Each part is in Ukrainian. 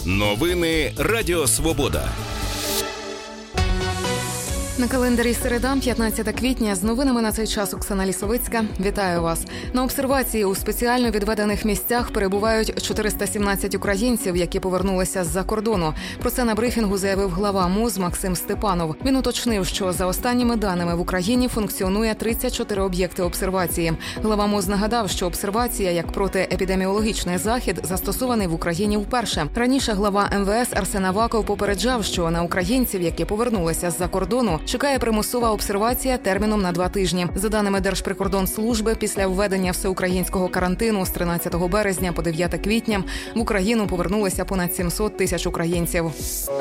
Новини Радіо Свобода. На календарі середа, 15 квітня. З новинами на цей час Оксана Лісовицька. Вітаю вас. На обсервації у спеціально відведених місцях перебувають 417 українців, які повернулися з-за кордону. Про це на брифінгу заявив глава МОЗ Максим Степанов. Він уточнив, що за останніми даними в Україні функціонує 34 об'єкти обсервації. Глава МОЗ нагадав, що обсервація як протиепідеміологічний захід застосований в Україні вперше. Раніше глава МВС Арсен Аваков попереджав, що на українців, які повернулися з-за кордону, чекає примусова обсервація терміном на 2 тижні. За даними Держприкордонслужби, після введення всеукраїнського карантину з 13 березня по 9 квітня в Україну повернулися понад 700 тисяч українців.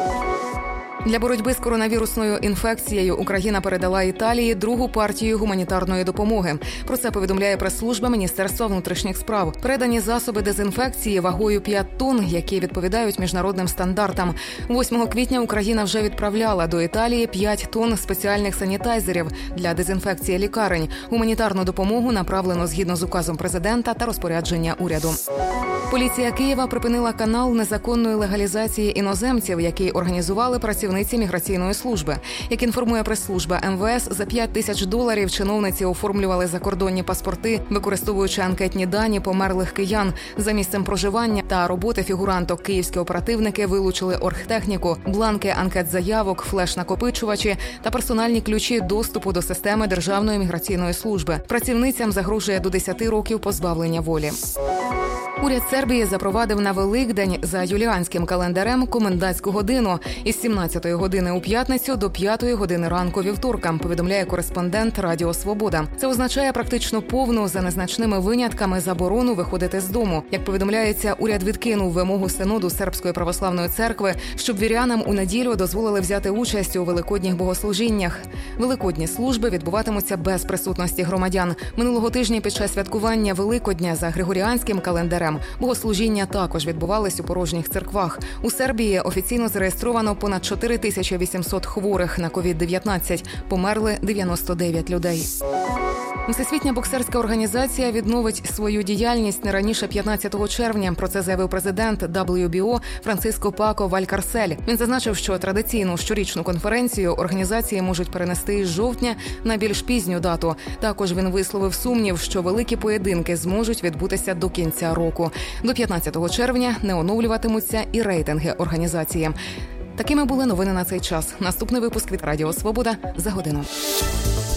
Для боротьби з коронавірусною інфекцією Україна передала Італії другу партію гуманітарної допомоги. Про це повідомляє прес-служба Міністерства внутрішніх справ. Передані засоби дезінфекції вагою 5 тонн, які відповідають міжнародним стандартам. 8 квітня Україна вже відправляла до Італії 5 тонн спеціальних санітайзерів для дезінфекції лікарень. Гуманітарну допомогу направлено згідно з указом президента та розпорядження уряду. Поліція Києва припинила канал незаконної легалізації іноземців, який організували працівниці міграційної служби. Як інформує прес-служба МВС, за $5,000 чиновниці оформлювали закордонні паспорти, використовуючи анкетні дані померлих киян. За місцем проживання та роботи фігуранток київські оперативники вилучили оргтехніку, бланки анкет-заявок, флеш-накопичувачі та персональні ключі доступу до системи Державної міграційної служби. Працівницям загрожує до 10 років позбавлення волі. Уряд Сербії запровадив на Великдень за юліанським календарем комендантську годину із 17-ї години у п'ятницю до 5-ї години ранку вівторка, повідомляє кореспондент Радіо Свобода. Це означає практично повну, за незначними винятками, заборону виходити з дому. Як повідомляється, уряд відкинув вимогу Синоду Сербської православної церкви, щоб вірянам у неділю дозволили взяти участь у великодніх богослужіннях. Великодні служби відбуватимуться без присутності громадян. Минулого тижня під час святкування Великодня за григоріанським календарем богослужіння також відбувались у порожніх церквах. У Сербії офіційно зареєстровано понад 4800 хворих на COVID-19. Померли 99 людей. Всесвітня боксерська організація відновить свою діяльність не раніше 15 червня. Про це заявив президент WBO Франциско Пако Валькарсель. Він зазначив, що традиційну щорічну конференцію організації можуть перенести із жовтня на більш пізню дату. Також він висловив сумнів, що великі поєдинки зможуть відбутися до кінця року. До 15 червня не оновлюватимуться і рейтинги організації. Такими були новини на цей час. Наступний випуск від Радіо Свобода за годину.